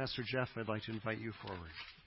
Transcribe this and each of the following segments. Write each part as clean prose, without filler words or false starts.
Pastor Jeff, I'd like to invite you forward.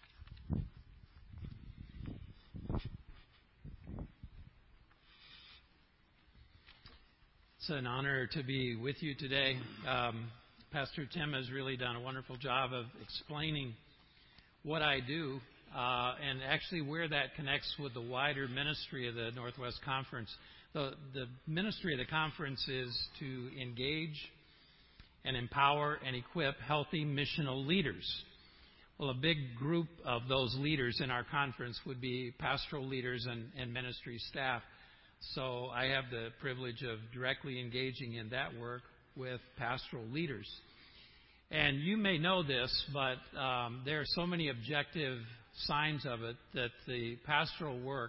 It's an honor to be with you today. Pastor Tim has really done a wonderful job of explaining what I do and actually where that connects with the wider ministry of the Northwest Conference. The ministry of the conference is to engage and empower and equip healthy missional leaders. Well, a big group of those leaders in our conference would be pastoral leaders and ministry staff. So I have the privilege of directly engaging in that work with pastoral leaders. And you may know this, but there are so many objective signs of it that the pastoral work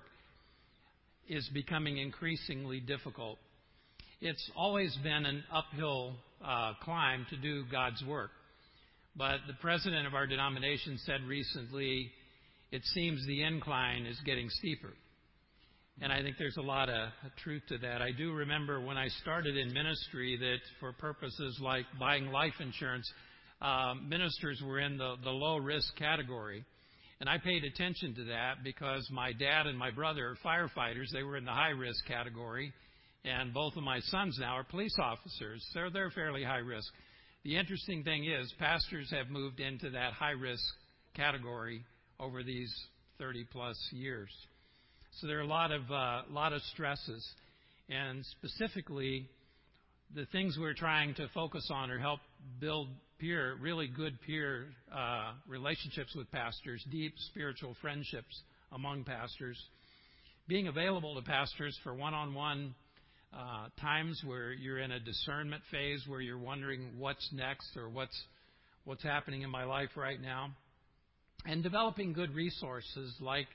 is becoming increasingly difficult. It's always been an uphill climb to do God's work. But the president of our denomination said recently, it seems the incline is getting steeper. And I think there's a lot of truth to that. I do remember when I started in ministry that for purposes like buying life insurance, ministers were in the low-risk category. And I paid attention to that because my dad and my brother are firefighters. They were in the high-risk category. And both of my sons now are police officers. So they're fairly high risk. The interesting thing is pastors have moved into that high-risk category over these 30-plus years. So there are a lot of stresses, and specifically, the things we're trying to focus on are help build really good peer relationships with pastors, deep spiritual friendships among pastors, being available to pastors for one-on-one times where you're in a discernment phase, where you're wondering what's next or what's happening in my life right now, and developing good resources like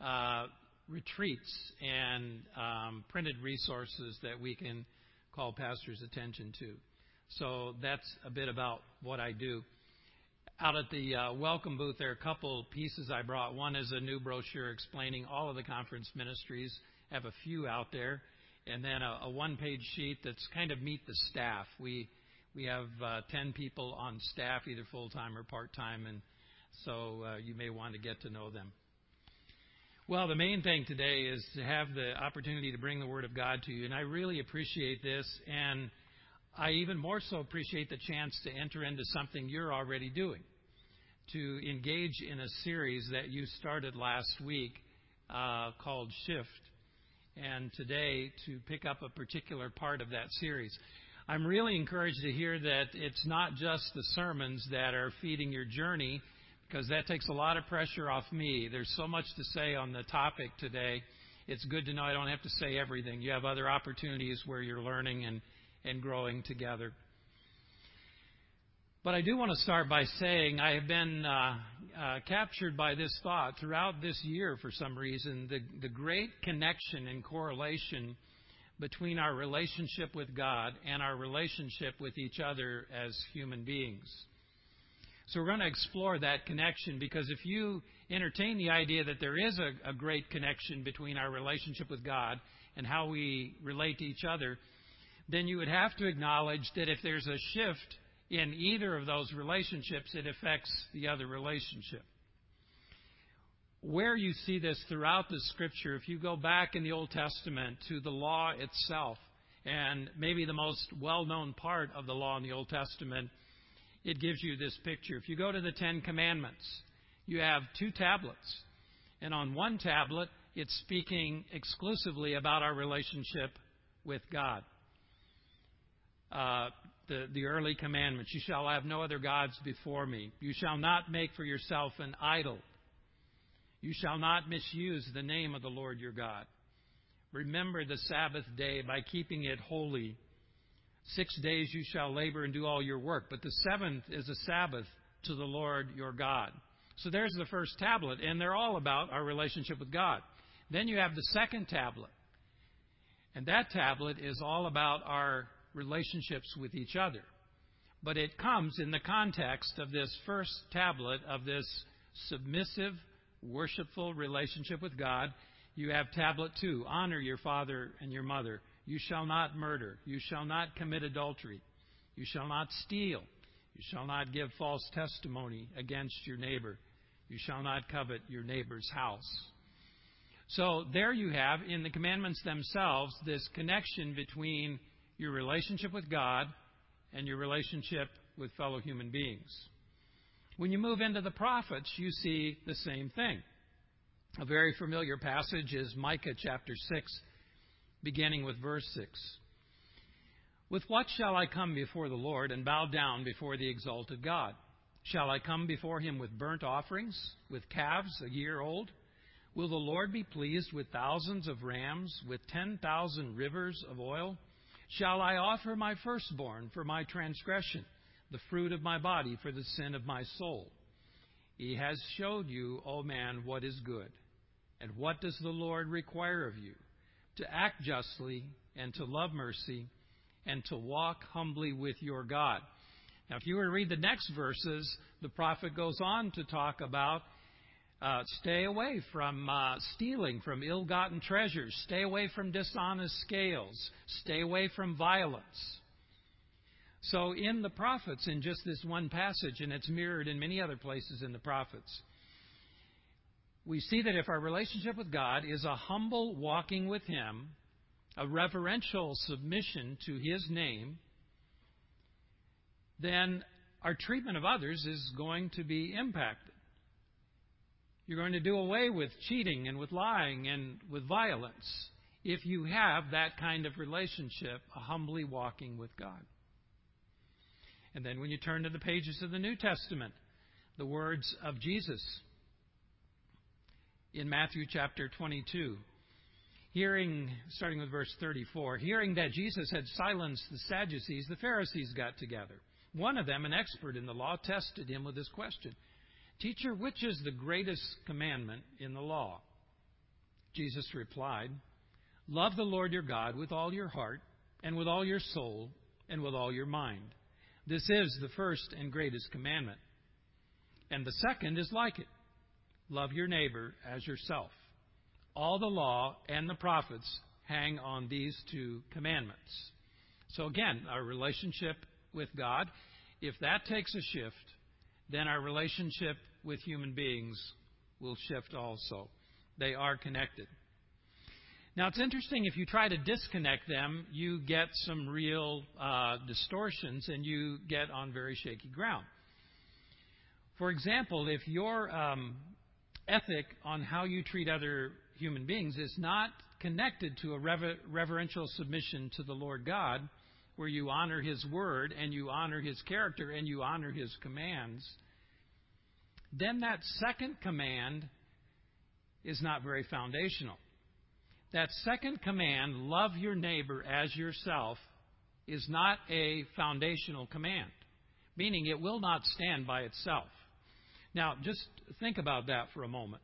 retreats and printed resources that we can call pastors' attention to. So that's a bit about what I do. Out at the welcome booth, there are a couple pieces I brought. One is a new brochure explaining all of the conference ministries. I have a few out there. And then a one-page sheet that's kind of meet the staff. We have 10 people on staff, either full-time or part-time, and so you may want to get to know them. Well, the main thing today is to have the opportunity to bring the Word of God to you, and I really appreciate this, and I even more so appreciate the chance to enter into something you're already doing, to engage in a series that you started last week called Shift, and today to pick up a particular part of that series. I'm really encouraged to hear that it's not just the sermons that are feeding your journey, because that takes a lot of pressure off me. There's so much to say on the topic today. It's good to know I don't have to say everything. You have other opportunities where you're learning and growing together. But I do want to start by saying I have been captured by this thought throughout this year for some reason, the great connection and correlation between our relationship with God and our relationship with each other as human beings. So we're going to explore that connection, because if you entertain the idea that there is a great connection between our relationship with God and how we relate to each other, then you would have to acknowledge that if there's a shift in either of those relationships, it affects the other relationship. Where you see this throughout the Scripture, if you go back in the Old Testament to the law itself, and maybe the most well-known part of the law in the Old Testament, it gives you this picture. If you go to the Ten Commandments, you have 2 tablets. And on one tablet, it's speaking exclusively about our relationship with God. The early commandments, you shall have no other gods before me. You shall not make for yourself an idol. You shall not misuse the name of the Lord your God. Remember the Sabbath day by keeping it holy. 6 days you shall labor and do all your work, but the 7th is a Sabbath to the Lord your God. So there's the first tablet, and they're all about our relationship with God. Then you have the second tablet, and that tablet is all about our relationships with each other. But it comes in the context of this first tablet, of this submissive, worshipful relationship with God. You have tablet 2, honor your father and your mother. You shall not murder. You shall not commit adultery. You shall not steal. You shall not give false testimony against your neighbor. You shall not covet your neighbor's house. So there you have, in the commandments themselves, this connection between your relationship with God and your relationship with fellow human beings. When you move into the prophets, you see the same thing. A very familiar passage is Micah chapter 6, beginning with verse 6. With what shall I come before the Lord and bow down before the exalted God? Shall I come before him with burnt offerings, with calves a year old? Will the Lord be pleased with thousands of rams, with 10,000 rivers of oil? Shall I offer my firstborn for my transgression, the fruit of my body for the sin of my soul? He has showed you, O man, what is good. And what does the Lord require of you? To act justly and to love mercy and to walk humbly with your God. Now, if you were to read the next verses, the prophet goes on to talk about stay away from stealing, from ill-gotten treasures. Stay away from dishonest scales. Stay away from violence. So in the prophets, in just this one passage, and it's mirrored in many other places in the prophets, we see that if our relationship with God is a humble walking with Him, a reverential submission to His name, then our treatment of others is going to be impacted. You're going to do away with cheating and with lying and with violence if you have that kind of relationship, a humbly walking with God. And then when you turn to the pages of the New Testament, the words of Jesus in Matthew chapter 22, starting with verse 34, hearing that Jesus had silenced the Sadducees, the Pharisees got together. One of them, an expert in the law, tested him with this question: Teacher, which is the greatest commandment in the law? Jesus replied, Love the Lord your God with all your heart and with all your soul and with all your mind. This is the first and greatest commandment. And the second is like it. Love your neighbor as yourself. All the law and the prophets hang on these two commandments. So again, our relationship with God, if that takes a shift, then our relationship with human beings will shift also. They are connected. Now, it's interesting, if you try to disconnect them, you get some real distortions and you get on very shaky ground. For example, if your ethic on how you treat other human beings is not connected to a reverential submission to the Lord God, where you honor His word and you honor His character and you honor His commands, then that second command is not very foundational. That second command, love your neighbor as yourself, is not a foundational command, meaning it will not stand by itself. Now, just think about that for a moment.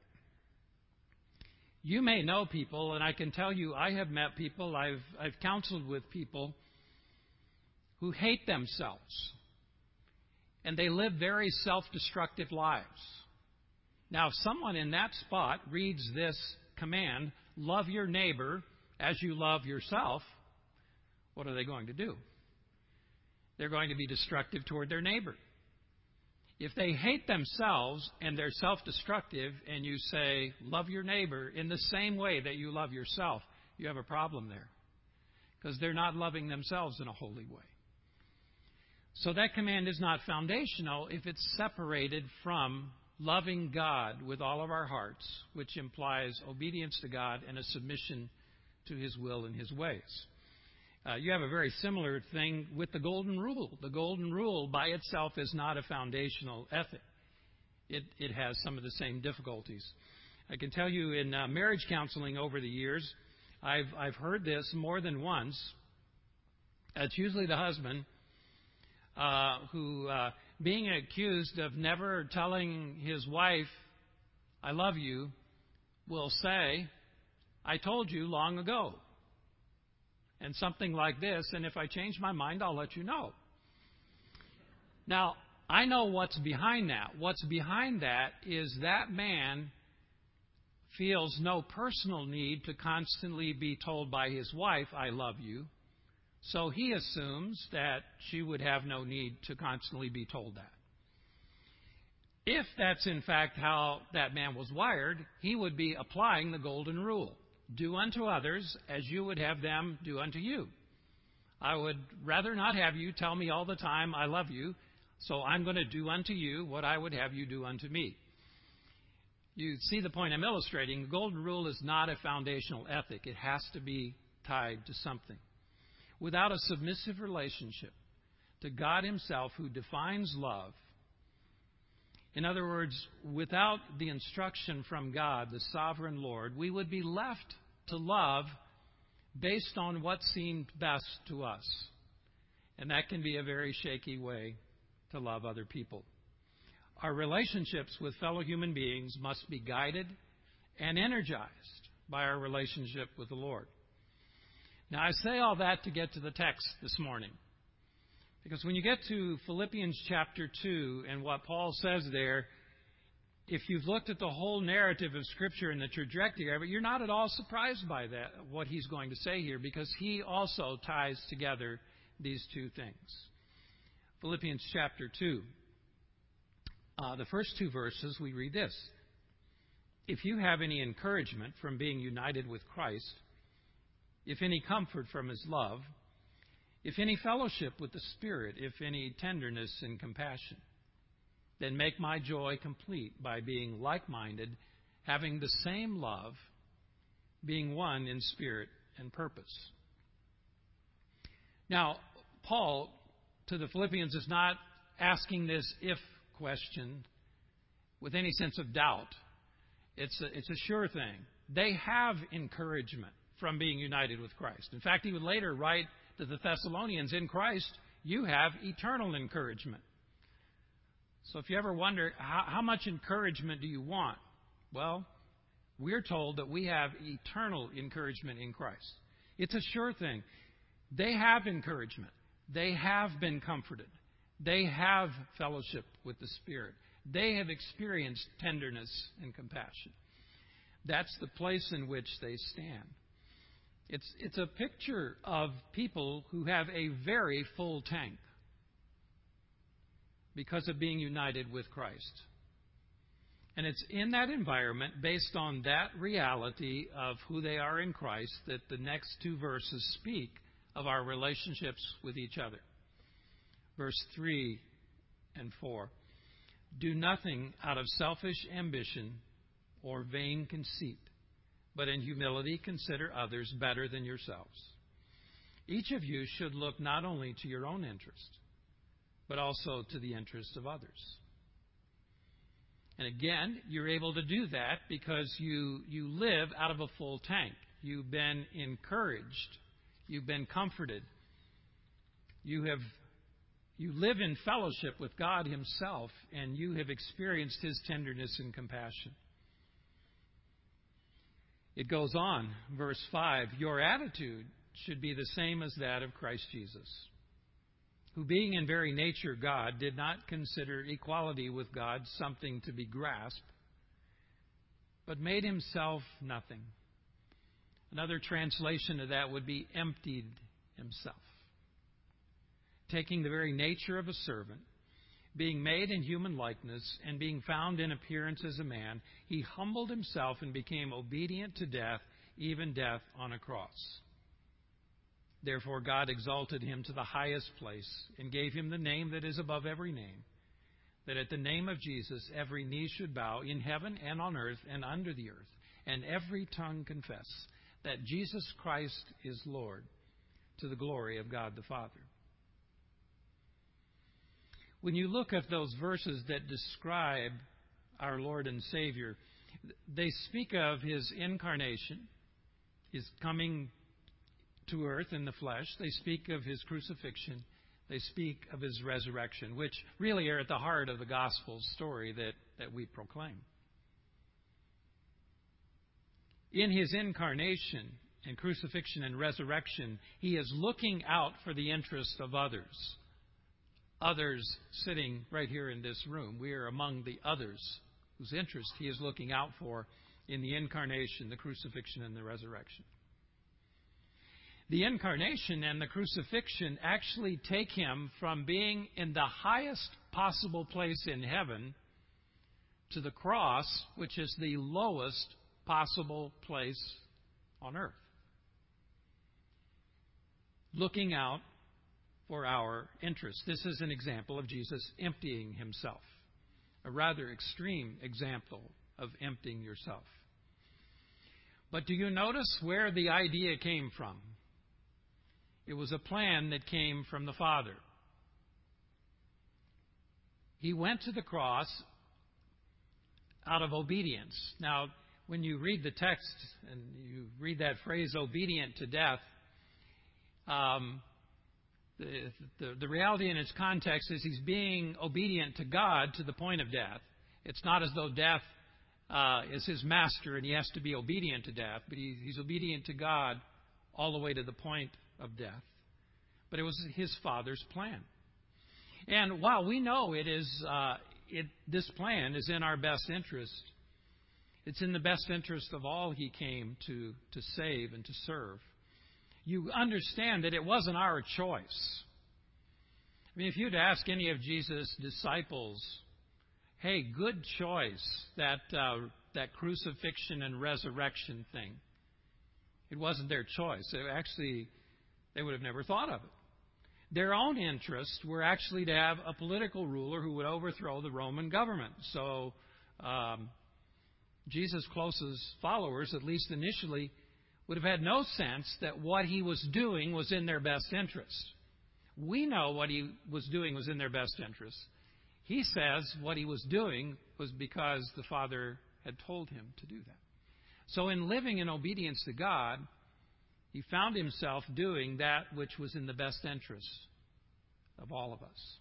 You may know people, and I can tell you I have met people, I've counseled with people who hate themselves. And they live very self-destructive lives. Now, if someone in that spot reads this command, love your neighbor as you love yourself, what are they going to do? They're going to be destructive toward their neighbor. If they hate themselves and they're self-destructive and you say, love your neighbor in the same way that you love yourself, you have a problem there. Because they're not loving themselves in a holy way. So that command is not foundational if it's separated from loving God with all of our hearts, which implies obedience to God and a submission to His will and His ways. You have a very similar thing with the Golden Rule. The Golden Rule by itself is not a foundational ethic. It has some of the same difficulties. I can tell you in marriage counseling over the years, I've heard this more than once. It's usually the husband who, being accused of never telling his wife, I love you, will say, I told you long ago. And something like this, and if I change my mind, I'll let you know. Now, I know what's behind that. What's behind that is that man feels no personal need to constantly be told by his wife, I love you. So he assumes that she would have no need to constantly be told that. If that's in fact how that man was wired, he would be applying the golden rule. Do unto others as you would have them do unto you. I would rather not have you tell me all the time, I love you, so I'm going to do unto you what I would have you do unto me. You see the point I'm illustrating. The golden rule is not a foundational ethic. It has to be tied to something. Without a submissive relationship to God Himself, who defines love, in other words, without the instruction from God, the sovereign Lord, we would be left to love based on what seemed best to us. And that can be a very shaky way to love other people. Our relationships with fellow human beings must be guided and energized by our relationship with the Lord. Now, I say all that to get to the text this morning. Because when you get to Philippians chapter 2 and what Paul says there, if you've looked at the whole narrative of Scripture and the trajectory of it, you're not at all surprised by that, what he's going to say here, because he also ties together these two things. Philippians chapter 2. The first two verses, we read this. If you have any encouragement from being united with Christ, if any comfort from His love, if any fellowship with the Spirit, if any tenderness and compassion, then make my joy complete by being like-minded, having the same love, being one in spirit and purpose. Now, Paul, to the Philippians, is not asking this if question with any sense of doubt. It's a sure thing. They have encouragement from being united with Christ. In fact, he would later write to the Thessalonians, in Christ, you have eternal encouragement. So if you ever wonder, how much encouragement do you want? Well, we're told that we have eternal encouragement in Christ. It's a sure thing. They have encouragement. They have been comforted. They have fellowship with the Spirit. They have experienced tenderness and compassion. That's the place in which they stand. It's a picture of people who have a very full tank because of being united with Christ. And it's in that environment, based on that reality of who they are in Christ, that the next two verses speak of our relationships with each other. Verse 3 and 4. Do nothing out of selfish ambition or vain conceit, but in humility consider others better than yourselves. Each of you should look not only to your own interest, but also to the interest of others. And again, you're able to do that because you live out of a full tank. You've been encouraged. You've been comforted. You live in fellowship with God Himself, and you have experienced His tenderness and compassion. It goes on, verse 5, your attitude should be the same as that of Christ Jesus, who being in very nature God, did not consider equality with God something to be grasped, but made Himself nothing. Another translation of that would be emptied Himself, taking the very nature of a servant, being made in human likeness, and being found in appearance as a man, He humbled Himself and became obedient to death, even death on a cross. Therefore God exalted Him to the highest place and gave Him the name that is above every name, that at the name of Jesus every knee should bow in heaven and on earth and under the earth, and every tongue confess that Jesus Christ is Lord, to the glory of God the Father. When you look at those verses that describe our Lord and Savior, they speak of His incarnation, His coming to earth in the flesh. They speak of His crucifixion. They speak of His resurrection, which really are at the heart of the gospel story that we proclaim. In His incarnation and crucifixion and resurrection, He is looking out for the interest of others. Others sitting right here in this room. We are among the others whose interest He is looking out for in the incarnation, the crucifixion, and the resurrection. The incarnation and the crucifixion actually take him from being in the highest possible place in heaven to the cross, which is the lowest possible place on earth, looking out for our interest. This is an example of Jesus emptying himself, a rather extreme example of emptying yourself. But do you notice where the idea came from? It was a plan that came from the Father. He went to the cross out of obedience. Now, when you read the text and you read that phrase, obedient to death, the reality in its context is he's being obedient to God to the point of death. It's not as though death is his master and he has to be obedient to death, but he's obedient to God all the way to the point of death. But it was his Father's plan. And while we know this plan is in our best interest, it's in the best interest of all he came to save and to serve. You understand that it wasn't our choice. I mean, if you'd ask any of Jesus' disciples, hey, good choice, that crucifixion and resurrection thing. It wasn't their choice. They would have never thought of it. Their own interests were actually to have a political ruler who would overthrow the Roman government. So Jesus' closest followers, at least initially, would have had no sense that what he was doing was in their best interest. We know what he was doing was in their best interest. He says what he was doing was because the Father had told him to do that. So in living in obedience to God, he found himself doing that which was in the best interest of all of us.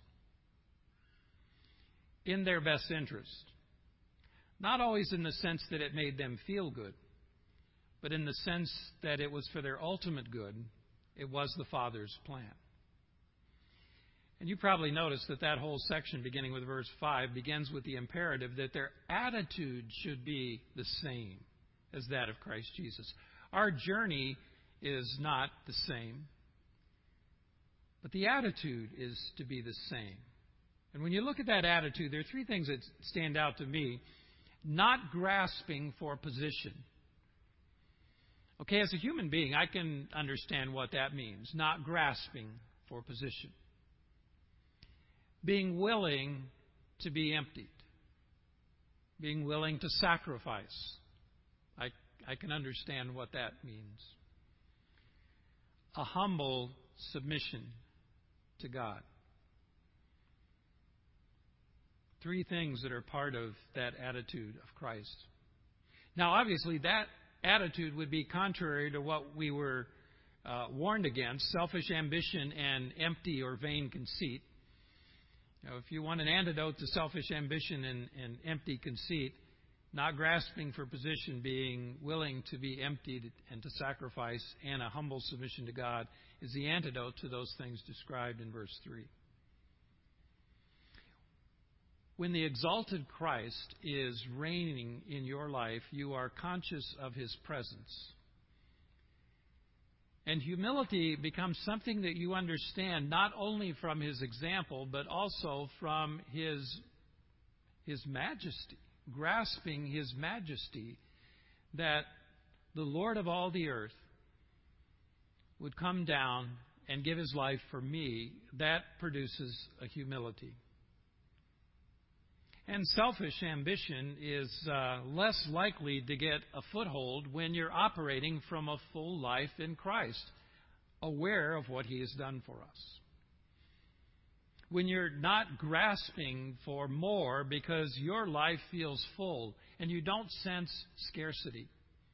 In their best interest. Not always in the sense that it made them feel good, but in the sense that it was for their ultimate good. It was the Father's plan. And you probably noticed that whole section, beginning with verse 5, begins with the imperative that their attitude should be the same as that of Christ Jesus. Our journey is not the same, but the attitude is to be the same. And when you look at that attitude, there are three things that stand out to me. Not grasping for position. Okay, as a human being, I can understand what that means. Not grasping for position. Being willing to be emptied. Being willing to sacrifice. I can understand what that means. A humble submission to God. Three things that are part of that attitude of Christ. Now, obviously, that attitude would be contrary to what we were warned against, selfish ambition and empty or vain conceit. If you want an antidote to selfish ambition and empty conceit, not grasping for position, being willing to be emptied and to sacrifice, and a humble submission to God is the antidote to those things described in verse 3. When the exalted Christ is reigning in your life, you are conscious of his presence. And humility becomes something that you understand not only from his example, but also from his majesty, grasping his majesty, that the Lord of all the earth would come down and give his life for me. That produces a humility. And selfish ambition is less likely to get a foothold when you're operating from a full life in Christ, aware of what he has done for us. When you're not grasping for more because your life feels full and you don't sense scarcity.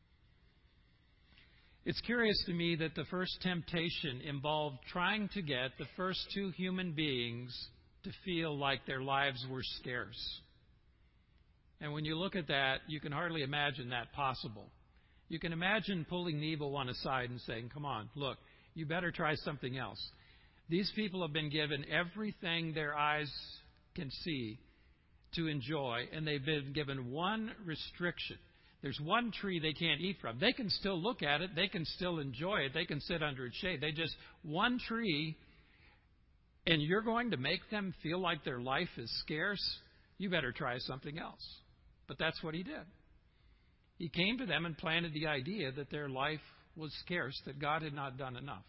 It's curious to me that the first temptation involved trying to get the first two human beings to feel like their lives were scarce. And when you look at that, you can hardly imagine that possible. You can imagine pulling the evil one aside and saying, come on, look, you better try something else. These people have been given everything their eyes can see to enjoy, and they've been given one restriction. There's one tree they can't eat from. They can still look at it. They can still enjoy it. They can sit under its shade. They just, one tree, and you're going to make them feel like their life is scarce? You better try something else. But that's what he did. He came to them and planted the idea that their life was scarce, that God had not done enough.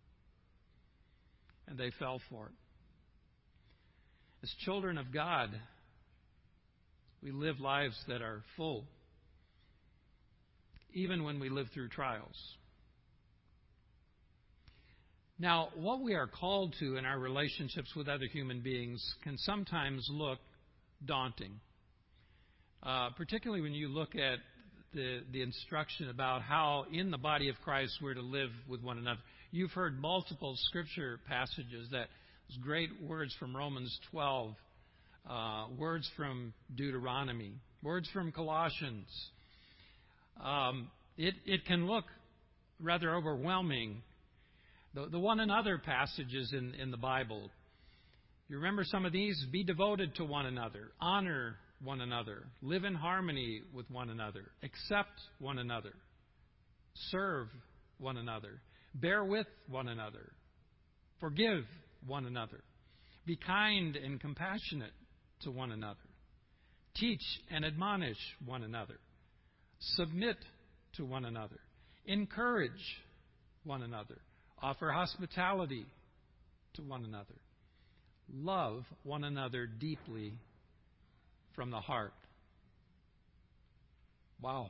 And they fell for it. As children of God, we live lives that are full, even when we live through trials. Now, what we are called to in our relationships with other human beings can sometimes look daunting, particularly when you look at the instruction about how in the body of Christ we're to live with one another. You've heard multiple scripture passages, that great words from Romans 12, words from Deuteronomy, words from Colossians. It can look rather overwhelming. The one another passages in the Bible. You remember some of these? Be devoted to one another. Honor one another. Live in harmony with one another. Accept one another. Serve one another. Bear with one another. Forgive one another. Be kind and compassionate to one another. Teach and admonish one another. Submit to one another. Encourage one another. Offer hospitality to one another. Love one another deeply from the heart. Wow.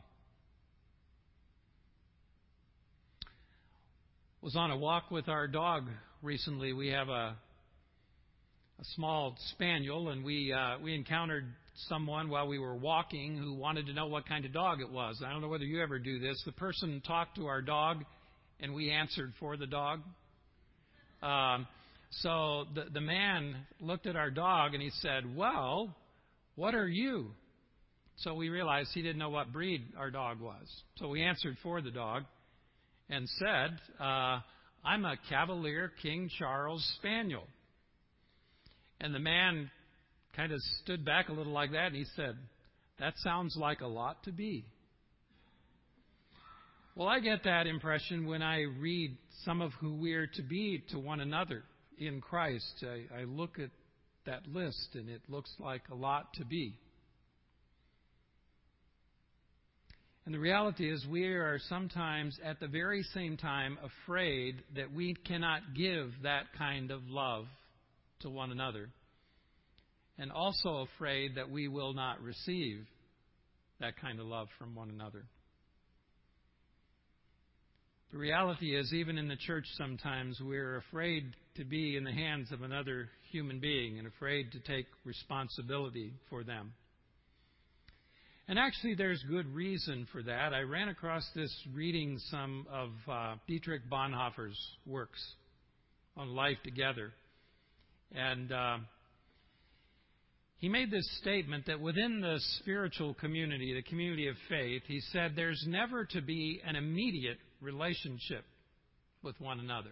Was on a walk with our dog recently. We have a small spaniel, and we encountered someone while we were walking who wanted to know what kind of dog it was. I don't know whether you ever do this. The person talked to our dog, and we answered for the dog. So the man looked at our dog and he said, "Well, what are you?" So we realized he didn't know what breed our dog was. So we answered for the dog and said, "I'm a Cavalier King Charles Spaniel." And the man kind of stood back a little like that, and he said, "That sounds like a lot to be." Well, I get that impression when I read some of who we're to be to one another in Christ. I look at that list, and it looks like a lot to be. And the reality is we are sometimes at the very same time afraid that we cannot give that kind of love to one another, and also afraid that we will not receive that kind of love from one another. The reality is, even in the church sometimes, we're afraid to be in the hands of another human being and afraid to take responsibility for them. And actually, there's good reason for that. I ran across this reading some of Dietrich Bonhoeffer's works on life together. And he made this statement that within the spiritual community, the community of faith, he said there's never to be an immediate relationship with one another.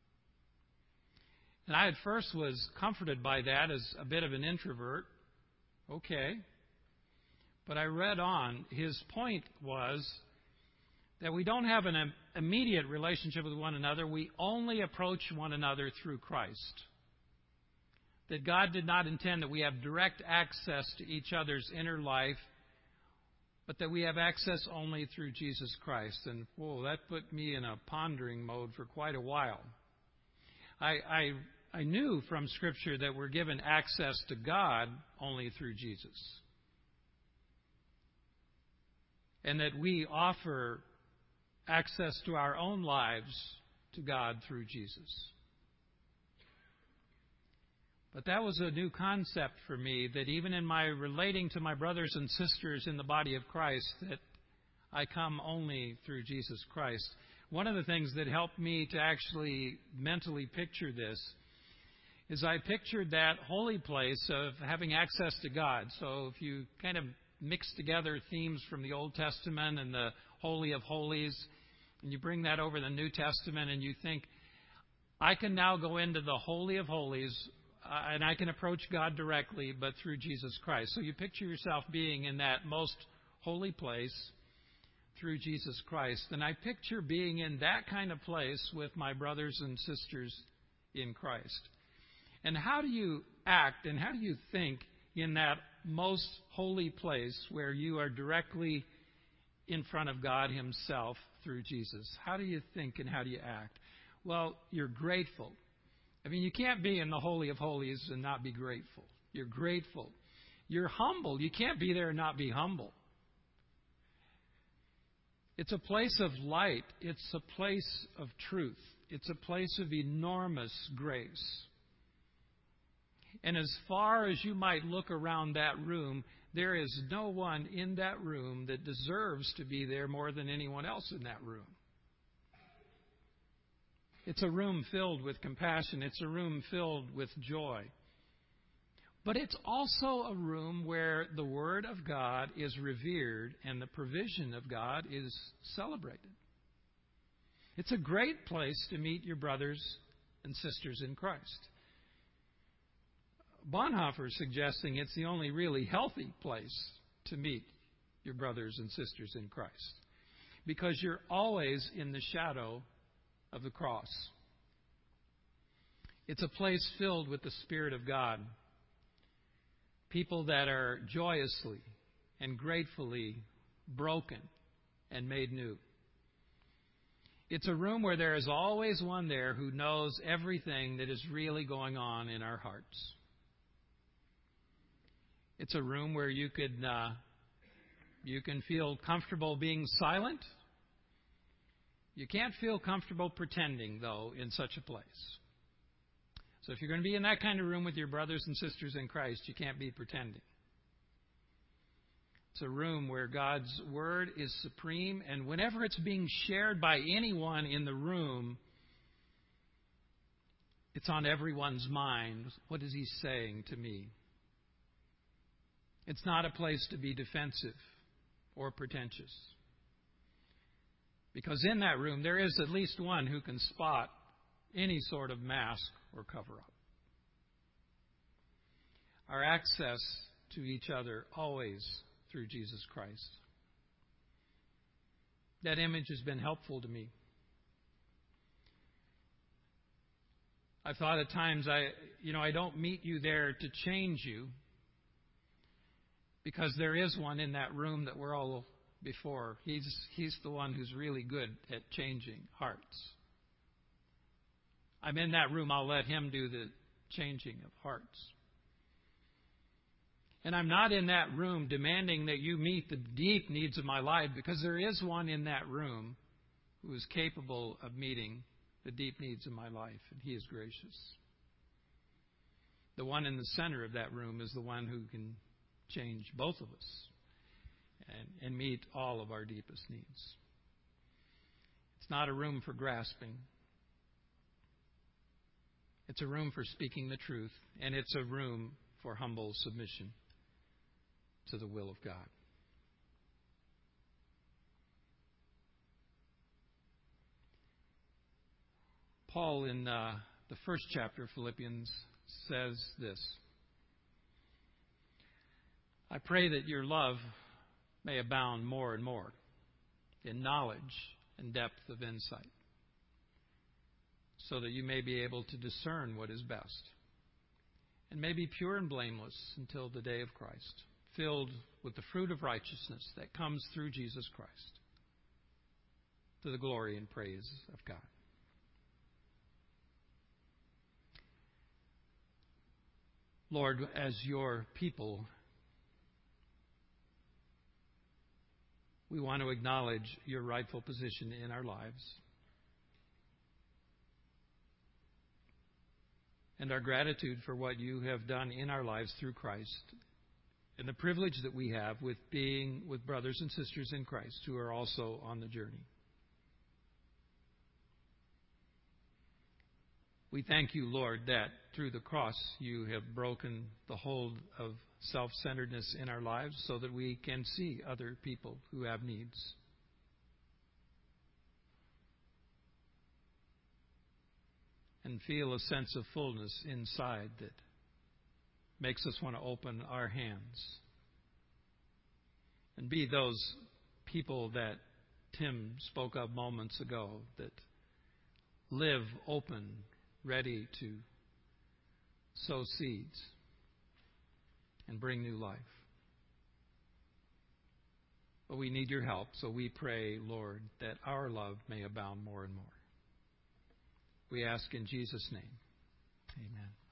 And I at first was comforted by that as a bit of an introvert. Okay. But I read on. His point was that we don't have an immediate relationship with one another. We only approach one another through Christ. That God did not intend that we have direct access to each other's inner life, but that we have access only through Jesus Christ. And, whoa, that put me in a pondering mode for quite a while. I knew from Scripture that we're given access to God only through Jesus. And that we offer access to our own lives to God through Jesus. But that was a new concept for me, that even in my relating to my brothers and sisters in the body of Christ, that I come only through Jesus Christ. One of the things that helped me to actually mentally picture this is I pictured that holy place of having access to God. So if you kind of mix together themes from the Old Testament and the Holy of Holies, and you bring that over the New Testament and you think, I can now go into the Holy of Holies and I can approach God directly, but through Jesus Christ. So you picture yourself being in that most holy place, through Jesus Christ, then I picture being in that kind of place with my brothers and sisters in Christ. And how do you act and how do you think in that most holy place where you are directly in front of God Himself through Jesus? How do you think and how do you act? Well, you're grateful. I mean, you can't be in the Holy of Holies and not be grateful. You're grateful. You're humble. You can't be there and not be humble. It's a place of light. It's a place of truth. It's a place of enormous grace. And as far as you might look around that room, there is no one in that room that deserves to be there more than anyone else in that room. It's a room filled with compassion. It's a room filled with joy. But it's also a room where the Word of God is revered and the provision of God is celebrated. It's a great place to meet your brothers and sisters in Christ. Bonhoeffer is suggesting it's the only really healthy place to meet your brothers and sisters in Christ, because you're always in the shadow of the cross. It's a place filled with the Spirit of God. People that are joyously and gratefully broken and made new. It's a room where there is always one there who knows everything that is really going on in our hearts. It's a room where you can feel comfortable being silent. You can't feel comfortable pretending, though, in such a place. So if you're going to be in that kind of room with your brothers and sisters in Christ, you can't be pretending. It's a room where God's Word is supreme, and whenever it's being shared by anyone in the room, it's on everyone's mind. What is He saying to me? It's not a place to be defensive or pretentious. Because in that room, there is at least one who can spot any sort of mask or cover-up. Our access to each other always through Jesus Christ. That image has been helpful to me. I've thought at times, I don't meet you there to change you, because there is one in that room that we're all before. He's the one who's really good at changing hearts. I'm in that room, I'll let Him do the changing of hearts. And I'm not in that room demanding that you meet the deep needs of my life, because there is one in that room who is capable of meeting the deep needs of my life, and He is gracious. The one in the center of that room is the one who can change both of us and meet all of our deepest needs. It's not a room for grasping. It's a room for speaking the truth, and it's a room for humble submission to the will of God. Paul, in the first chapter of Philippians, says this: I pray that your love may abound more and more in knowledge and depth of insight, so that you may be able to discern what is best, and may be pure and blameless until the day of Christ, filled with the fruit of righteousness that comes through Jesus Christ, to the glory and praise of God. Lord, as your people, we want to acknowledge your rightful position in our lives and our gratitude for what you have done in our lives through Christ, and the privilege that we have with being with brothers and sisters in Christ who are also on the journey. We thank you, Lord, that through the cross you have broken the hold of self-centeredness in our lives so that we can see other people who have needs. And feel a sense of fullness inside that makes us want to open our hands and be those people that Tim spoke of moments ago, that live open, ready to sow seeds and bring new life. But we need your help, so we pray, Lord, that our love may abound more and more. We ask in Jesus' name. Amen.